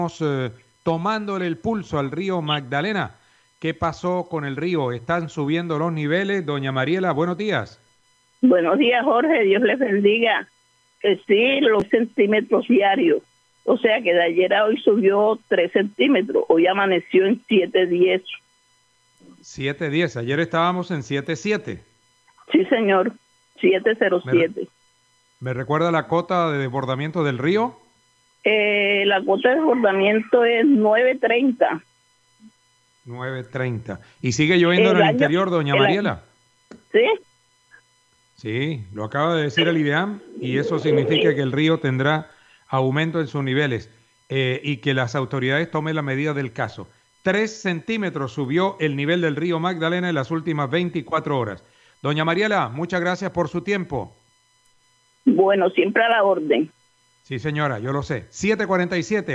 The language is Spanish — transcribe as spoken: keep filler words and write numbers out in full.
eh, tomándole el pulso al río Magdalena. ¿Qué pasó con el río? ¿Están subiendo los niveles? Doña Mariela, buenos días. Buenos días, Jorge, Dios les bendiga. Que sí, los centímetros diarios. O sea que de ayer a hoy subió tres centímetros. Hoy amaneció en siete diez. siete diez. Ayer estábamos en siete siete. Sí, señor. siete cero siete. ¿Me, ¿Me recuerda la cota de desbordamiento del río? Eh, la cota de desbordamiento es nueve treinta. nueve treinta. ¿Y sigue lloviendo El en el año- interior, doña el Mariela? año- ¿Sí? Sí, lo acaba de decir el IDEAM y eso significa que el río tendrá aumento en sus niveles eh, y que las autoridades tomen la medida del caso. Tres centímetros subió el nivel del río Magdalena en las últimas veinticuatro horas. Doña Mariela, muchas gracias por su tiempo. Bueno, siempre a la orden. Sí, señora, yo lo sé. siete cuarenta y siete.